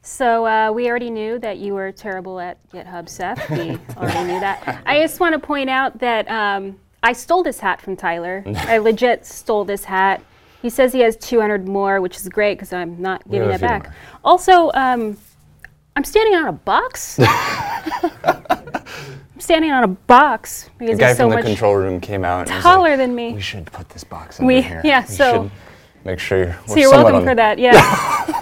So we already knew that you were terrible at GitHub, Seth. We already knew that. I just want to point out that I stole this hat from Tyler. I legit stole this hat. He says he has 200 more, which is great because I'm not giving it back. More. Also, I'm standing on a box. I'm standing on a box because the guy he's so from the much control room came out and taller was like, than me. We should put this box under here. Yeah, we so should make sure you're welcome for that. Yeah.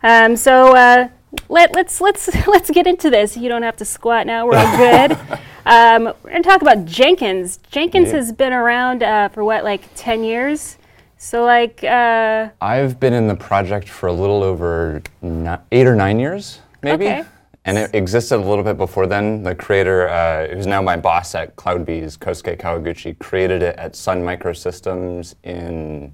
Let's get into this. You don't have to squat now. We're all good. We're gonna talk about Jenkins. Jenkins has been around for what, like 10 years? So like. I've been in the project for a little over 8 or 9 years, maybe. Okay. And it existed a little bit before then. The creator, who's now my boss at CloudBees, Kosuke Kawaguchi, created it at Sun Microsystems in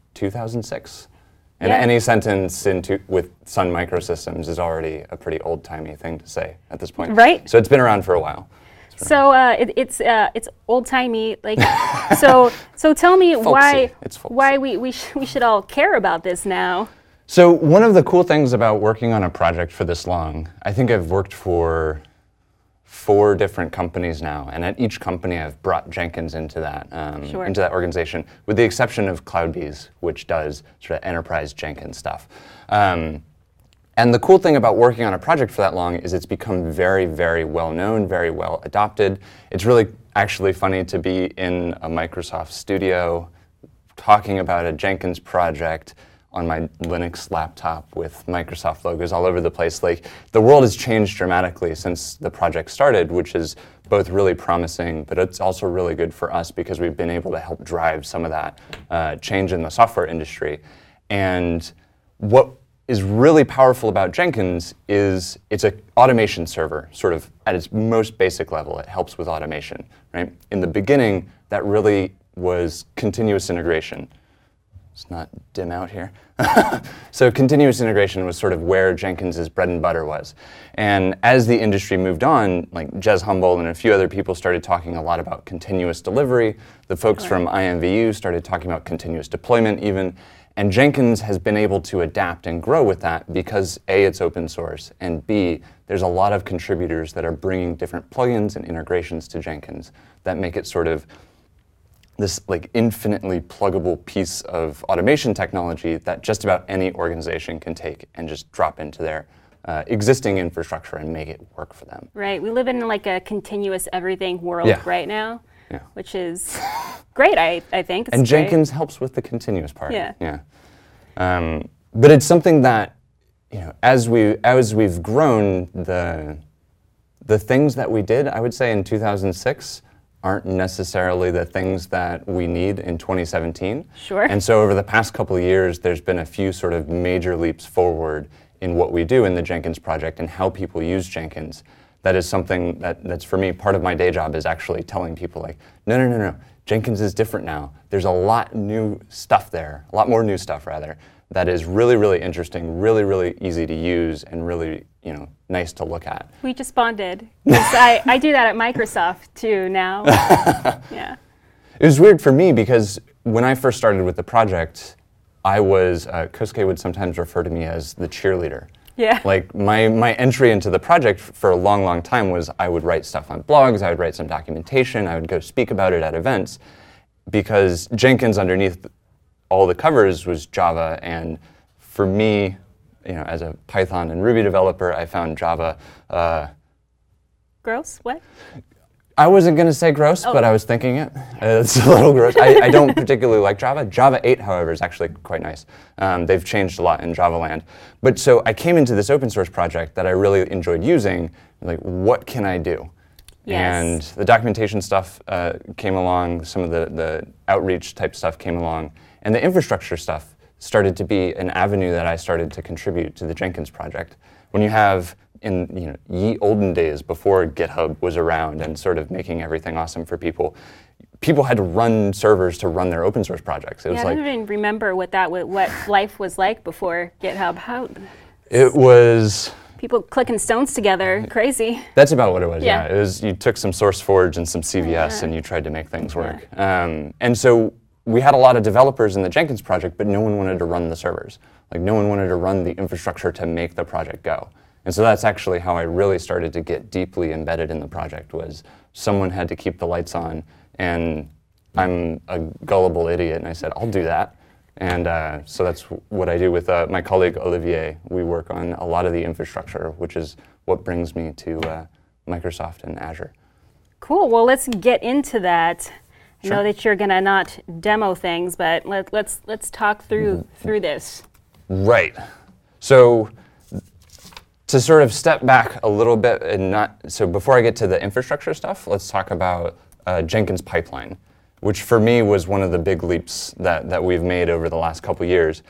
2006. And any sentence with Sun Microsystems is already a pretty old-timey thing to say at this point. Right. So it's been around for a while. So it's old-timey. Like, so tell me why we should all care about this now. So one of the cool things about working on a project for this long, I think I've worked for 4 different companies now, and at each company I've brought Jenkins into that into that organization, with the exception of CloudBees, which does sort of enterprise Jenkins stuff. And the cool thing about working on a project for that long is it's become very, very well known, very well adopted. It's really actually funny to be in a Microsoft studio talking about a Jenkins project on my Linux laptop with Microsoft logos all over the place. Like, the world has changed dramatically since the project started, which is both really promising, but it's also really good for us because we've been able to help drive some of that change in the software industry. And what is really powerful about Jenkins is it's an automation server, sort of at its most basic level. It helps with automation, right? In the beginning, that really was continuous integration. It's not dim out here. So continuous integration was sort of where Jenkins' bread and butter was. And as the industry moved on, like Jez Humboldt and a few other people started talking a lot about continuous delivery. The folks from IMVU started talking about continuous deployment even. And Jenkins has been able to adapt and grow with that because A, it's open source, and B, there's a lot of contributors that are bringing different plugins and integrations to Jenkins that make it sort of this like infinitely pluggable piece of automation technology that just about any organization can take and just drop into their existing infrastructure and make it work for them. Right. We live in like a continuous everything world right now, which is great, I think. It's and Jenkins helps with the continuous part. But it's something that, as we've grown, the things that we did, I would say in 2006, aren't necessarily the things that we need in 2017. Sure. And so over the past couple of years, there's been a few sort of major leaps forward in what we do in the Jenkins project and how people use Jenkins. That is something that's for me, part of my day job is actually telling people like, no, Jenkins is different now. There's a lot new stuff there, a lot more new stuff rather, that is really, really interesting, really, really easy to use and really, nice to look at. We just bonded. I do that at Microsoft too now. Yeah. It was weird for me because when I first started with the project, I was, Kosuke would sometimes refer to me as the cheerleader. Yeah. Like my entry into the project for a long, long time was I would write stuff on blogs, I would write some documentation, I would go speak about it at events because Jenkins underneath all the covers was Java, and for me, as a Python and Ruby developer, I found Java. Gross? What? I wasn't going to say gross, but I was thinking it. It's a little gross. I don't particularly like Java. Java 8, however, is actually quite nice. They've changed a lot in Java land. But so I came into this open source project that I really enjoyed using. Like, what can I do? Yes. And the documentation stuff came along. Some of the outreach type stuff came along. And the infrastructure stuff started to be an avenue that I started to contribute to the Jenkins project. When you have, in ye olden days before GitHub was around and sort of making everything awesome for people, people had to run servers to run their open source projects. It was I don't even remember what life was like before GitHub. It was people clicking stones together, crazy. That's about what it was. Yeah, it was. You took some SourceForge and some CVS and you tried to make things work. And so we had a lot of developers in the Jenkins project, but no one wanted to run the servers. Like no one wanted to run the infrastructure to make the project go. And so that's actually how I really started to get deeply embedded in the project, was someone had to keep the lights on, and I'm a gullible idiot, and I said, I'll do that. And so that's what I do with my colleague Olivier. We work on a lot of the infrastructure, which is what brings me to Microsoft and Azure. Cool. Well, let's get into that. Sure. I know that you're going to not demo things, but let's talk through this. Right. So to sort of step back a little bit, so before I get to the infrastructure stuff, let's talk about Jenkins pipeline, which for me was one of the big leaps that we've made over the last couple years.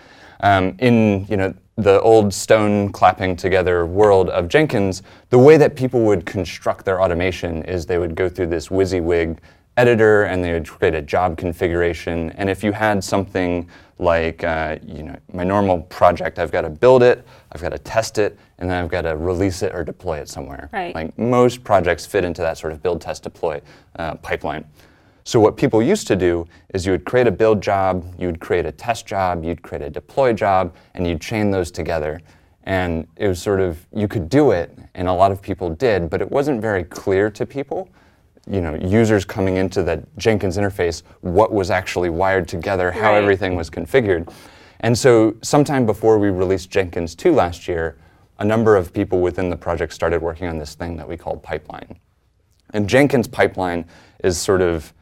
In the old stone clapping together world of Jenkins, the way that people would construct their automation is they would go through this WYSIWYG editor and they would create a job configuration. And if you had something like my normal project, I've got to build it, I've got to test it, and then I've got to release it or deploy it somewhere. Right. Like most projects fit into that sort of build, test, deploy pipeline. So what people used to do is you would create a build job, you would create a test job, you'd create a deploy job, and you'd chain those together. And it was sort of, you could do it, and a lot of people did, but it wasn't very clear to people, users coming into the Jenkins interface, what was actually wired together, how everything was configured. And so sometime before we released Jenkins 2 last year, a number of people within the project started working on this thing that we called pipeline. And Jenkins pipeline is sort of,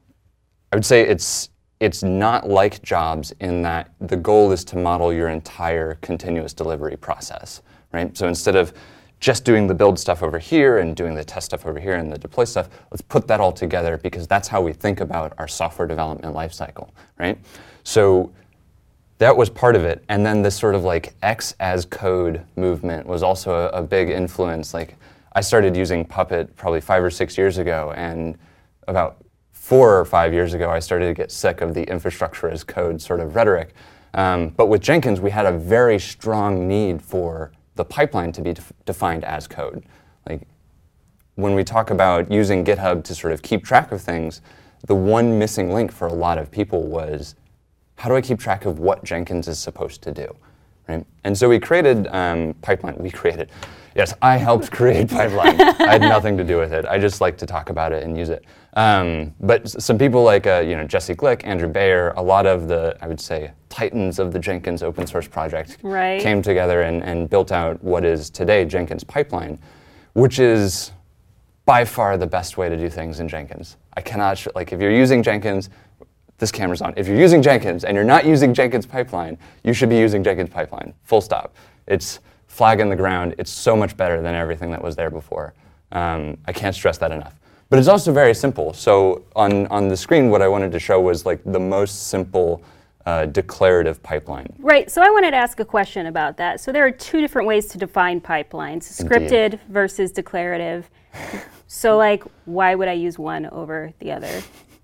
I would say it's not like jobs in that the goal is to model your entire continuous delivery process, right? So instead of just doing the build stuff over here and doing the test stuff over here and the deploy stuff, let's put that all together because that's how we think about our software development lifecycle, right? So that was part of it. And then this sort of like X as code movement was also a big influence. Like I started using Puppet probably 5 or 6 years ago, and about 4 or 5 years ago, I started to get sick of the infrastructure as code sort of rhetoric. But with Jenkins, we had a very strong need for the pipeline to be defined as code. Like when we talk about using GitHub to sort of keep track of things, the one missing link for a lot of people was, how do I keep track of what Jenkins is supposed to do, right? And so we created pipeline. Yes, I helped create pipeline. I had nothing to do with it. I just like to talk about it and use it. But some people like Jesse Glick, Andrew Bayer, a lot of the, I would say, titans of the Jenkins open source project came together and built out what is today Jenkins pipeline, which is by far the best way to do things in Jenkins. I cannot, if you're using Jenkins, this camera's on. If you're using Jenkins and you're not using Jenkins pipeline, you should be using Jenkins pipeline, full stop. It's flag in the ground. It's so much better than everything that was there before. I can't stress that enough. But it's also very simple. So on the screen, what I wanted to show was like the most simple declarative pipeline. Right. So I wanted to ask a question about that. So there are 2 different ways to define pipelines, scripted versus declarative. So like, why would I use one over the other?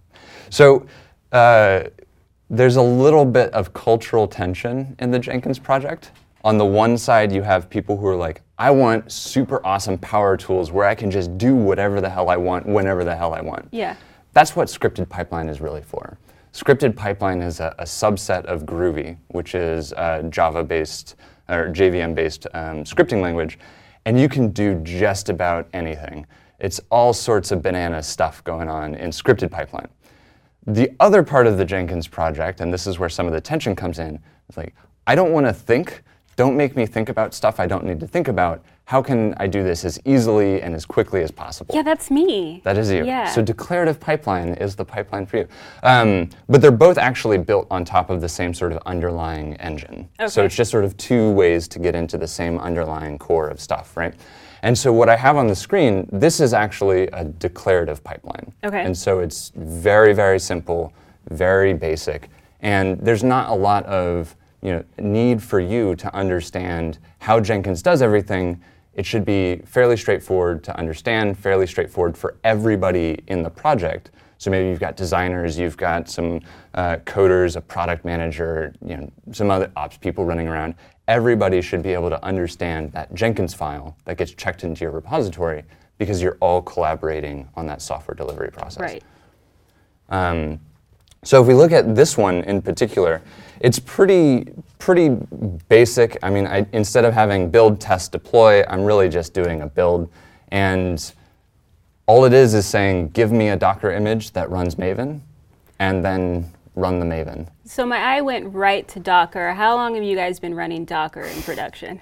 So there's a little bit of cultural tension in the Jenkins project. On the one side, you have people who are like, I want super awesome power tools where I can just do whatever the hell I want, whenever the hell I want. Yeah. That's what scripted pipeline is really for. Scripted pipeline is a subset of Groovy, which is a Java-based or JVM-based scripting language, and you can do just about anything. It's all sorts of banana stuff going on in scripted pipeline. The other part of the Jenkins project, and this is where some of the tension comes in, is like, I don't want to think. Don't make me think about stuff I don't need to think about. How can I do this as easily and as quickly as possible? Yeah, that's me. That is you. Yeah. So declarative pipeline is the pipeline for you. But they're both actually built on top of the same sort of underlying engine. Okay. So it's just sort of 2 ways to get into the same underlying core of stuff, right? And so what I have on the screen, this is actually a declarative pipeline. Okay. And so it's very, very simple, very basic, and there's not a lot of need for you to understand how Jenkins does everything. It should be fairly straightforward to understand, fairly straightforward for everybody in the project. So maybe you've got designers, you've got some coders, a product manager, some other ops people running around. Everybody should be able to understand that Jenkins file that gets checked into your repository because you're all collaborating on that software delivery process. Right. So if we look at this one in particular, it's pretty basic. I mean, instead of having build, test, deploy, I'm really just doing a build. And all it is saying, give me a Docker image that runs Maven, and then run the Maven. So my eye went right to Docker. How long have you guys been running Docker in production?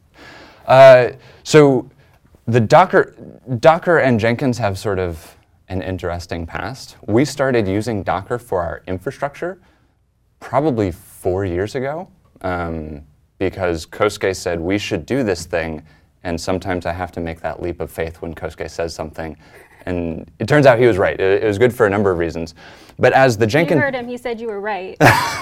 So the Docker and Jenkins have sort of an interesting past. We started using Docker for our infrastructure probably 4 years ago because Kosuke said we should do this thing, and sometimes I have to make that leap of faith when Kosuke says something. And it turns out he was right. It was good for a number of reasons. But as the Jenkins... You heard him. He said you were right.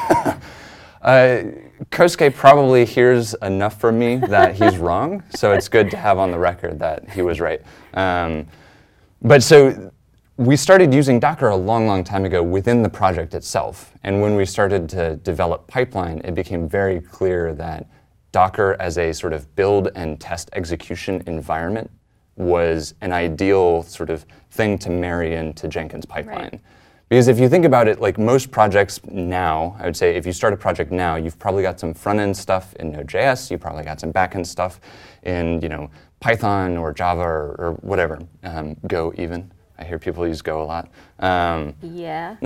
Kosuke probably hears enough from me that he's wrong, so it's good to have on the record that he was right. But so we started using Docker a long, long time ago within the project itself. And when we started to develop pipeline, it became very clear that Docker as a sort of build and test execution environment was an ideal sort of thing to marry into Jenkins pipeline. Right. Because if you think about it, like most projects now, I would say if you start a project now, you've probably got some front-end stuff in Node.js, you probably got some back-end stuff in Python or Java or whatever, Go even. I hear people use Go a lot. Yeah.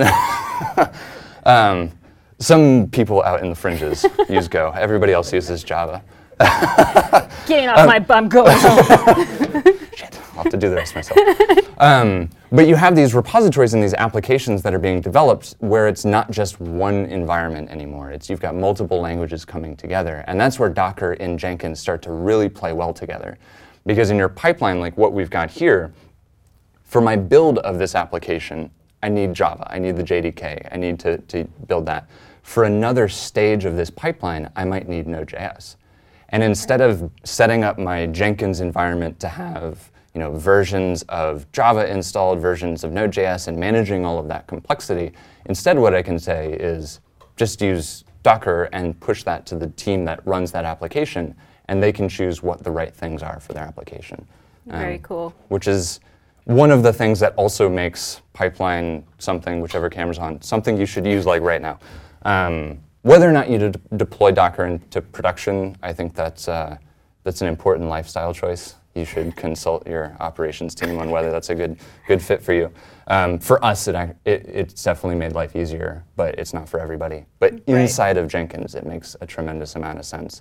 Some people out in the fringes use Go. Everybody else uses Java. Getting off my bum, going home. Shit, I'll have to do the rest myself. But you have these repositories and these applications that are being developed where it's not just one environment anymore. You've got multiple languages coming together. And that's where Docker and Jenkins start to really play well together. Because in your pipeline, like what we've got here, for my build of this application, I need Java. I need the JDK. I need to build that. For another stage of this pipeline, I might need Node.js. And instead of setting up my Jenkins environment to have versions of Java installed, versions of Node.js, and managing all of that complexity, instead what I can say is just use Docker and push that to the team that runs that application, and they can choose what the right things are for their application. Very cool. Which is one of the things that also makes pipeline something, whichever camera's on, something you should use like right now. Whether or not you deploy Docker into production, I think that's an important lifestyle choice. You should consult your operations team on whether that's a good fit for you. For us, it's definitely made life easier, but it's not for everybody. But inside of Jenkins, it makes a tremendous amount of sense.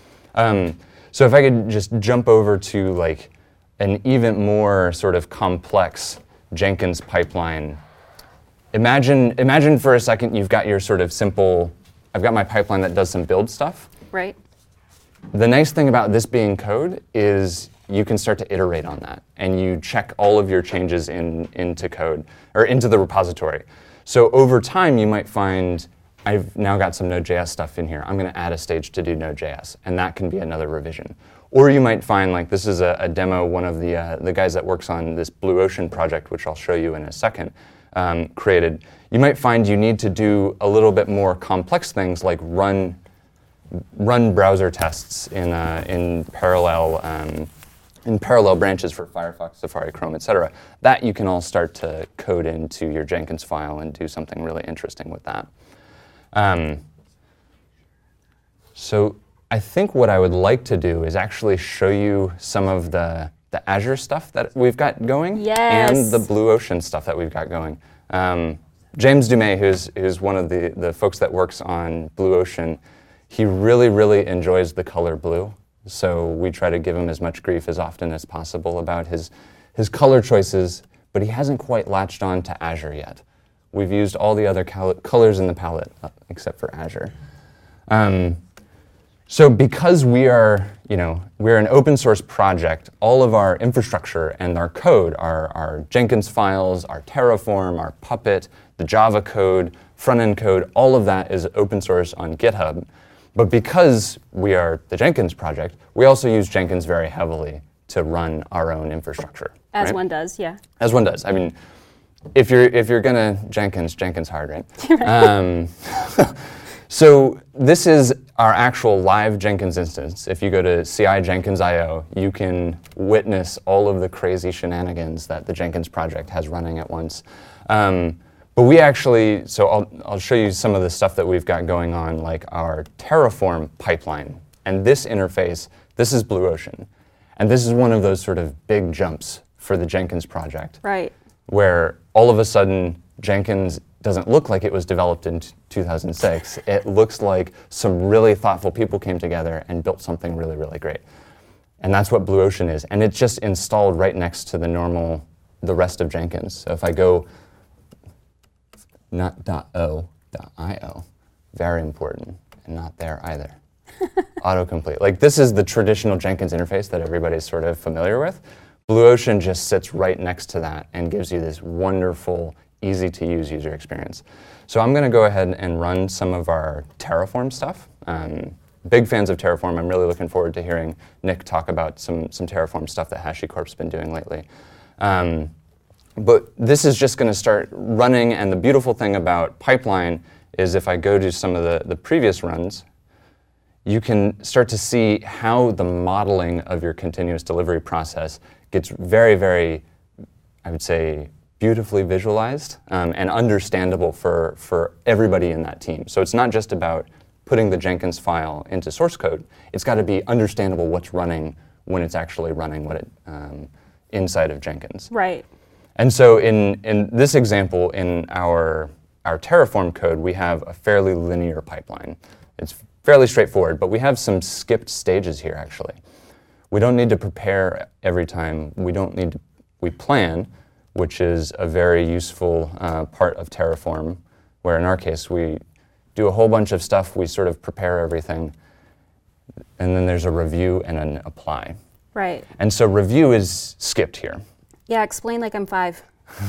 So if I could just jump over to like an even more sort of complex Jenkins pipeline. Imagine for a second you've got your sort of simple, I've got my pipeline that does some build stuff. Right. The nice thing about this being code is you can start to iterate on that, and you check all of your changes into code, or into the repository. So over time, you might find, I've now got some Node.js stuff in here. I'm going to add a stage to do Node.js, and that can be another revision. Or you might find, like this is a demo one of the guys that works on this Blue Ocean project, which I'll show you in a second, created. You might find you need to do a little bit more complex things like run browser tests in parallel branches for Firefox, Safari, Chrome, etc. That you can all start to code into your Jenkins file and do something really interesting with that. So I think what I would like to do is actually show you some of the Azure stuff that we've got going, and the Blue Ocean stuff that we've got going. James Dumais, who's one of the folks that works on Blue Ocean, he really, really enjoys the color blue. So we try to give him as much grief as often as possible about his color choices, but he hasn't quite latched on to Azure yet. We've used all the other colors in the palette except for Azure. So because we're an open source project, all of our infrastructure and our code, our Jenkins files, our Terraform, our Puppet, the Java code, front-end code, all of that is open source on GitHub. But because we are the Jenkins project, we also use Jenkins very heavily to run our own infrastructure. As one does, yeah. As one does. I mean, if you're gonna Jenkins hard, right? So this is our actual live Jenkins instance. If you go to CI Jenkins.io, you can witness all of the crazy shenanigans that the Jenkins project has running at once. But we actually, so I'll show you some of the stuff that we've got going on, like our Terraform pipeline. And this interface, this is Blue Ocean. And this is one of those sort of big jumps for the Jenkins project. Right. Where all of a sudden, Jenkins doesn't look like it was developed in 2006. It looks like some really thoughtful people came together and built something really, really great. And that's what Blue Ocean is. And it's just installed right next to the rest of Jenkins. So if I go, not .o, .io, very important, and not there either. Autocomplete. Like, this is the traditional Jenkins interface that everybody's sort of familiar with. Blue Ocean just sits right next to that and gives you this wonderful, easy-to-use user experience. So I'm going to go ahead and run some of our Terraform stuff. Big fans of Terraform. I'm really looking forward to hearing Nick talk about some Terraform stuff that HashiCorp's been doing lately. But this is just going to start running, and the beautiful thing about pipeline is if I go to some of the previous runs, you can start to see how the modeling of your continuous delivery process gets very, very, I would say, beautifully visualized and understandable for everybody in that team. So it's not just about putting the Jenkins file into source code. It's got to be understandable what's running when it's actually running inside of Jenkins. Right. And so in this example, in our Terraform code, we have a fairly linear pipeline. It's fairly straightforward, but we have some skipped stages here, actually. We don't need to prepare every time. We plan, which is a very useful part of Terraform, where in our case, we do a whole bunch of stuff, we sort of prepare everything, and then there's a review and an apply. Right. And so review is skipped here. Yeah, explain like I'm 5.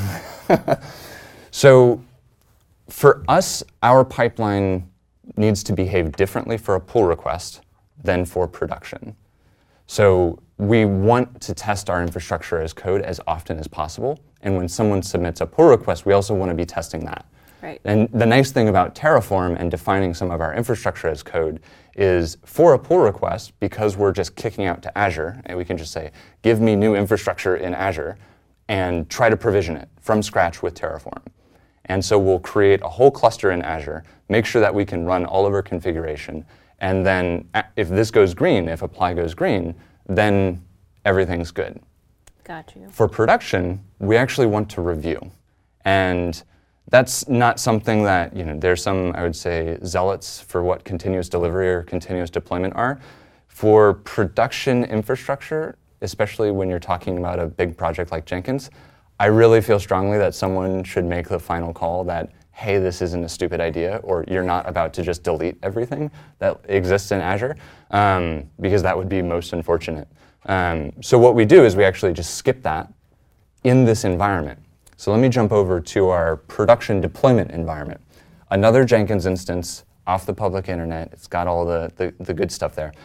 So for us, our pipeline needs to behave differently for a pull request than for production. So we want to test our infrastructure as code as often as possible. And when someone submits a pull request, we also want to be testing that. Right. And the nice thing about Terraform and defining some of our infrastructure as code is for a pull request, because we're just kicking out to Azure, and we can just say, give me new infrastructure in Azure, and try to provision it from scratch with Terraform. And so we'll create a whole cluster in Azure, make sure that we can run all of our configuration, and then if this goes green, if apply goes green, then everything's good. Got you. For production, we actually want to review. And that's not something that, there's some, I would say, zealots for what continuous delivery or continuous deployment are. For production infrastructure, especially when you're talking about a big project like Jenkins, I really feel strongly that someone should make the final call that, hey, this isn't a stupid idea, or you're not about to just delete everything that exists in Azure, because that would be most unfortunate. So what we do is we actually just skip that in this environment. So let me jump over to our production deployment environment. Another Jenkins instance off the public internet. It's got all the good stuff there.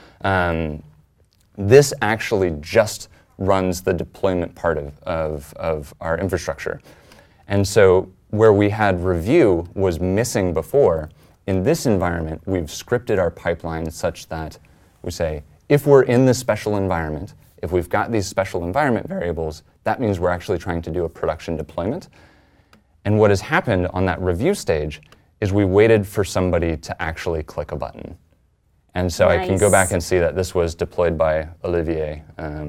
This actually just runs the deployment part of our infrastructure. And so where we had review was missing before, in this environment, we've scripted our pipeline such that we say, if we're in this special environment, if we've got these special environment variables, that means we're actually trying to do a production deployment. And what has happened on that review stage is we waited for somebody to actually click a button. And so nice. I can go back and see that this was deployed by Olivier.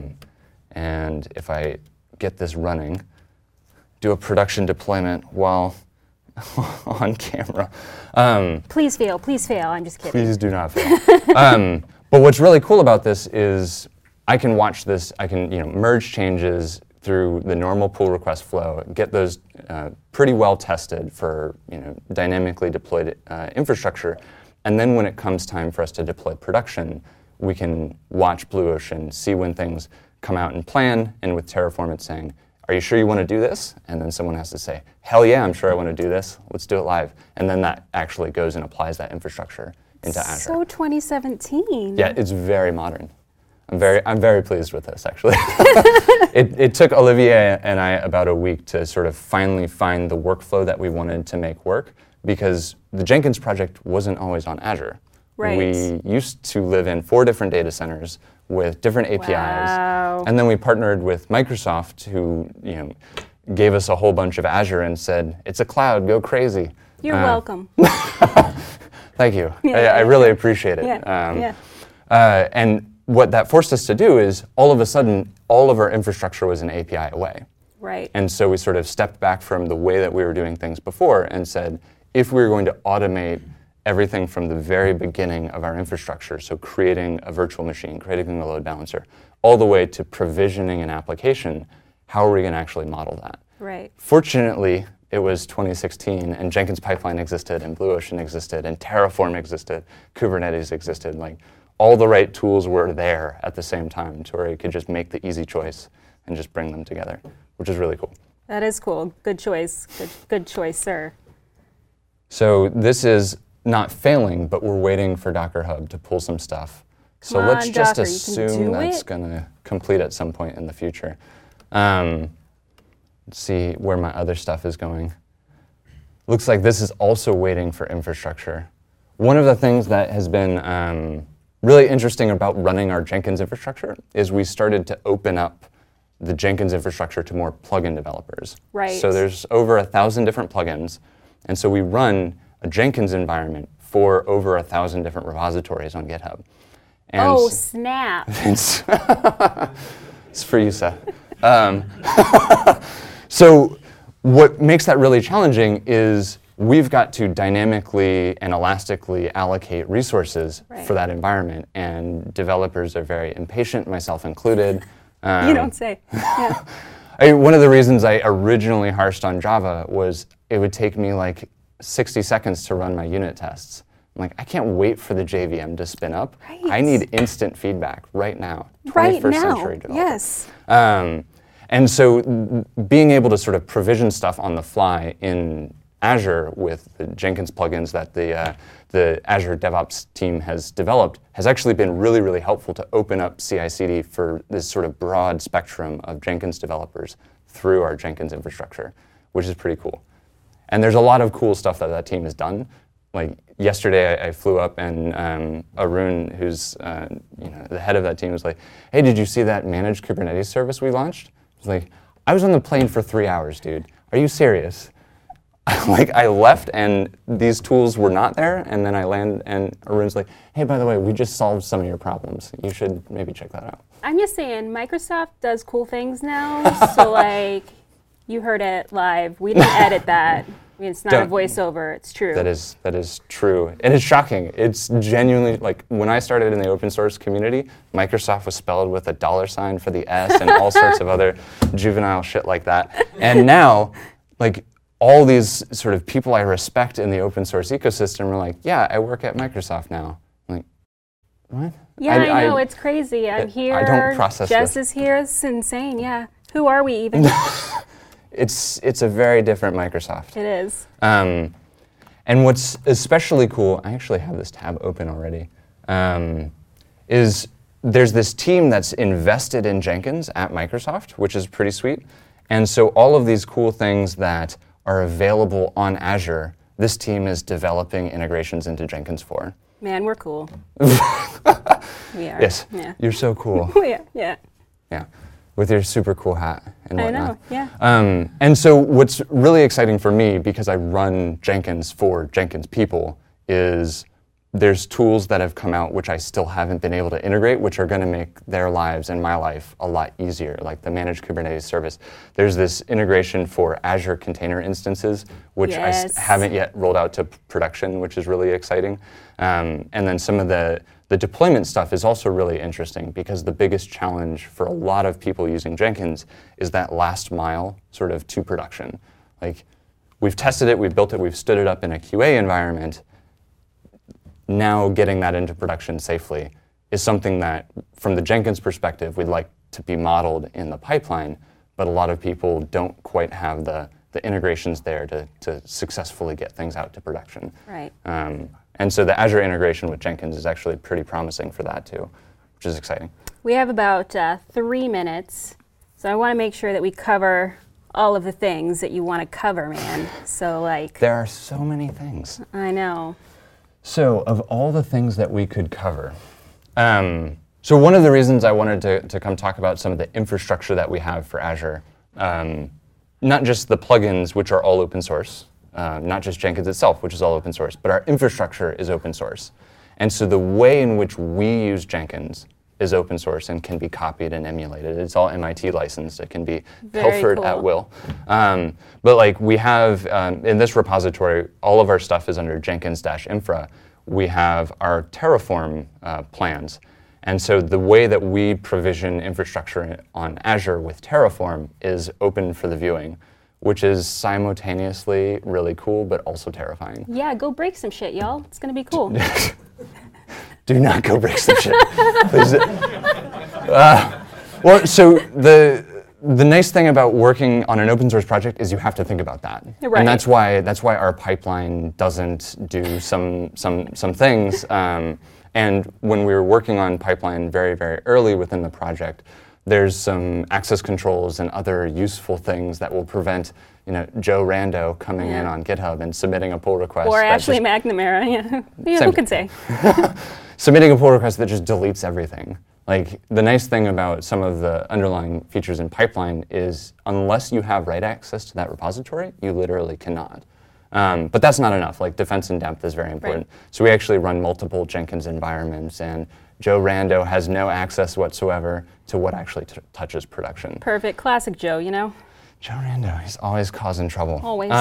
And if I get this running, do a production deployment while on camera. Please fail, I'm just kidding. Please do not fail. But what's really cool about this is I can watch this, I can merge changes through the normal pull request flow, get those pretty well tested for dynamically deployed infrastructure. And then when it comes time for us to deploy production, we can watch Blue Ocean, see when things come out and plan, and with Terraform it's saying, are you sure you want to do this? And then someone has to say, hell yeah, I'm sure I want to do this. Let's do it live. And then that actually goes and applies that infrastructure into Azure. So 2017. Yeah, it's very modern. I'm very pleased with this, actually. It took Olivier and I about a week to sort of finally find the workflow that we wanted to make work, because the Jenkins project wasn't always on Azure. Right. We used to live in 4 different data centers with different APIs. Wow. And then we partnered with Microsoft, who gave us a whole bunch of Azure and said, it's a cloud, go crazy. You're welcome. Thank you. I really appreciate it. And what that forced us to do is, all of a sudden, all of our infrastructure was an API away. Right. And so we sort of stepped back from the way that we were doing things before and said, if we were going to automate everything from the very beginning of our infrastructure, so creating a virtual machine, creating a load balancer, all the way to provisioning an application, how are we going to actually model that? Right. Fortunately, it was 2016, and Jenkins Pipeline existed, and Blue Ocean existed, and Terraform existed, Kubernetes existed. Like, all the right tools were there at the same time to where you could just make the easy choice and just bring them together, which is really cool. That is cool. Good choice. Good choice, sir. So this is not failing, but we're waiting for Docker Hub to pull some stuff. So let's just assume that's going to complete at some point in the future. Let's see where my other stuff is going. Looks like this is also waiting for infrastructure. One of the things that has been really interesting about running our Jenkins infrastructure is we started to open up the Jenkins infrastructure to more plugin developers. Right. So there's over 1,000 different plugins, and so we run a Jenkins environment for over 1,000 different repositories on GitHub. And oh, snap. It's for you, Seth. So what makes that really challenging is we've got to dynamically and elastically allocate resources for that environment, and developers are very impatient, myself included. You don't say. Yeah. One of the reasons I originally harshed on Java was it would take me like 60 seconds to run my unit tests. I'm like, I can't wait for the JVM to spin up. Right. I need instant feedback right now. Right 21st now. century developer. Yes. And so being able to sort of provision stuff on the fly in Azure with the Jenkins plugins that the Azure DevOps team has developed has actually been really, really helpful to open up CI/CD for this sort of broad spectrum of Jenkins developers through our Jenkins infrastructure, which is pretty cool. And there's a lot of cool stuff that team has done. Like yesterday, I flew up and Arun, who's the head of that team, was like, "Hey, did you see that managed Kubernetes service we launched?" I was like, "I was on the plane for 3 hours, dude. Are you serious?" Like, I left and these tools were not there, and then I land and Arun's like, "Hey, by the way, we just solved some of your problems. You should maybe check that out." I'm just saying, Microsoft does cool things now. So like, you heard it live. We didn't edit that. I mean, it's not a voiceover. It's true. That is true, and it's shocking. It's genuinely, like, when I started in the open source community, Microsoft was spelled with a $ for the S and all sorts of other juvenile shit like that. And now, like, all these sort of people I respect in the open source ecosystem are like, "Yeah, I work at Microsoft now." I'm like, what? Yeah, I know, it's crazy. I'm here. I don't process Jess is here. It's insane. Yeah. Who are we even? It's a very different Microsoft. It is. And what's especially cool, I actually have this tab open already, is there's this team that's invested in Jenkins at Microsoft, which is pretty sweet. And so all of these cool things that are available on Azure, this team is developing integrations into Jenkins for. Man, we're cool. We are. Yes. Yeah. You're so cool. Yeah. Yeah. With your super cool hat and whatnot. I know, yeah. And so what's really exciting for me, because I run Jenkins for Jenkins people, is there's tools that have come out which I still haven't been able to integrate, which are going to make their lives and my life a lot easier, like the managed Kubernetes service. There's this integration for Azure container instances, which I haven't yet rolled out to production, which is really exciting. And then some of the deployment stuff is also really interesting, because the biggest challenge for a lot of people using Jenkins is that last mile sort of to production. Like, we've tested it, we've built it, we've stood it up in a QA environment. Now getting that into production safely is something that, from the Jenkins perspective, we'd like to be modeled in the pipeline, but a lot of people don't quite have the integrations there to successfully get things out to production. Right. And so the Azure integration with Jenkins is actually pretty promising for that too, which is exciting. We have about 3 minutes, so I want to make sure that we cover all of the things that you want to cover, man. So like... There are so many things. I know. So of all the things that we could cover, so one of the reasons I wanted to come talk about some of the infrastructure that we have for Azure, not just the plugins, which are all open source, not just Jenkins itself, which is all open source, but our infrastructure is open source. And so the way in which we use Jenkins is open source and can be copied and emulated. It's all MIT licensed. It can be pilfered at will. But like we have, in this repository, all of our stuff is under Jenkins-infra. We have our Terraform plans. And so the way that we provision infrastructure on Azure with Terraform is open for the viewing, which is simultaneously really cool, but also terrifying. Yeah, go break some shit, y'all. It's gonna be cool. Do not go break some shit. Please. Well, so the nice thing about working on an open source project is you have to think about that, right. And that's why our pipeline doesn't do some things. And when we were working on pipeline very, very early within the project, there's some access controls and other useful things that will prevent, Joe Rando coming in on GitHub and submitting a pull request. Or Ashley McNamara, who can say? Submitting a pull request that just deletes everything. Like, the nice thing about some of the underlying features in pipeline is unless you have write access to that repository, you literally cannot. But that's not enough. Like, defense in depth is very important. Right. So we actually run multiple Jenkins environments, and Joe Rando has no access whatsoever to what actually touches production. Perfect. Classic Joe, Joe Rando, he's always causing trouble. Always.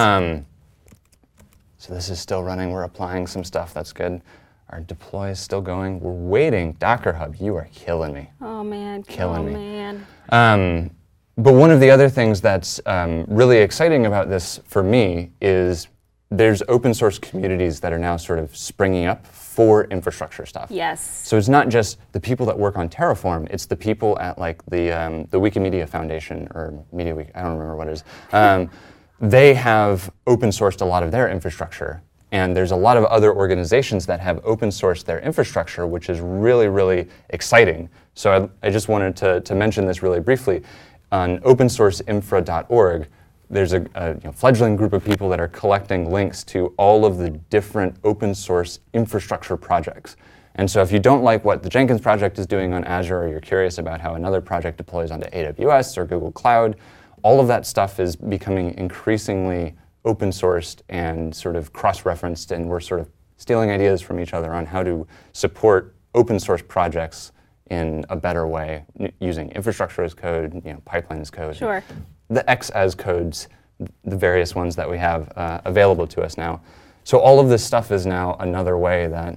So this is still running. We're applying some stuff. That's good. Our deploy is still going. We're waiting. Docker Hub, you are killing me. Oh, man. Killing me. Man. But one of the other things that's really exciting about this for me is there's open source communities that are now sort of springing up for infrastructure stuff. Yes. So it's not just the people that work on Terraform, it's the people at like the Wikimedia Foundation or MediaWiki, I don't remember what it is. They have open sourced a lot of their infrastructure. And there's a lot of other organizations that have open sourced their infrastructure, which is really, really exciting. So I just wanted to mention this really briefly. On opensourceinfra.org, there's a fledgling group of people that are collecting links to all of the different open source infrastructure projects. And so if you don't like what the Jenkins project is doing on Azure, or you're curious about how another project deploys onto AWS or Google Cloud, all of that stuff is becoming increasingly open sourced and sort of cross-referenced, and we're sort of stealing ideas from each other on how to support open source projects in a better way, using infrastructure as code, pipeline as code. Sure. The X as codes, the various ones that we have available to us now. So all of this stuff is now another way that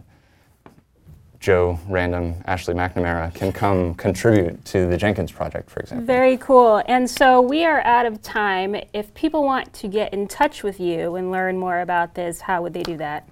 Joe Random, Ashley McNamara can come contribute to the Jenkins project, for example. Very cool. And so we are out of time. If people want to get in touch with you and learn more about this, how would they do that?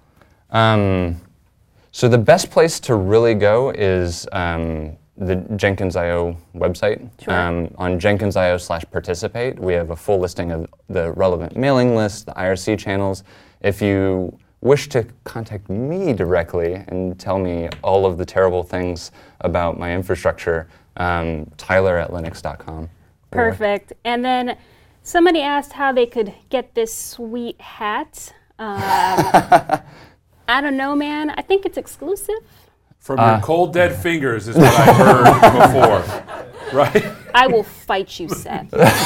So the best place to really go is the Jenkins.io website. Sure. On Jenkins.io/participate, we have a full listing of the relevant mailing lists, the IRC channels. If you wish to contact me directly and tell me all of the terrible things about my infrastructure, Tyler@linux.com. Perfect. And then somebody asked how they could get this sweet hat. I don't know, man. I think it's exclusive. From your cold, dead fingers is what I heard before, right? I will fight you, Seth.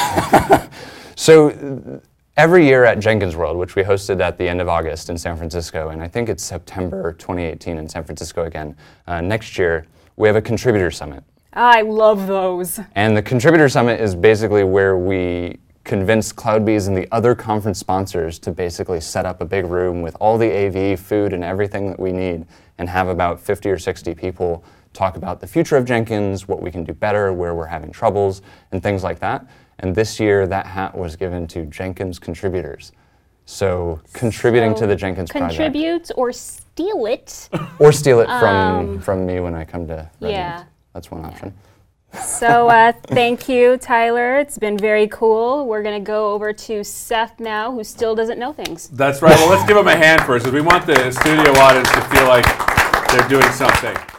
So every year at Jenkins World, which we hosted at the end of August in San Francisco, and I think it's September 2018 in San Francisco again, next year, we have a contributor summit. I love those. And the contributor summit is basically where we convince CloudBees and the other conference sponsors to basically set up a big room with all the AV, food, and everything that we need, and have about 50 or 60 people talk about the future of Jenkins, what we can do better, where we're having troubles, and things like that. And this year, that hat was given to Jenkins contributors. So contributing to the Jenkins project. Contribute or steal it. Or steal it from me when I come to Redmond. Yeah. That's one option. So thank you, Tyler. It's been very cool. We're going to go over to Seth now, who still doesn't know things. That's right. Well, let's give him a hand first, because we want the studio audience to feel like they're doing something.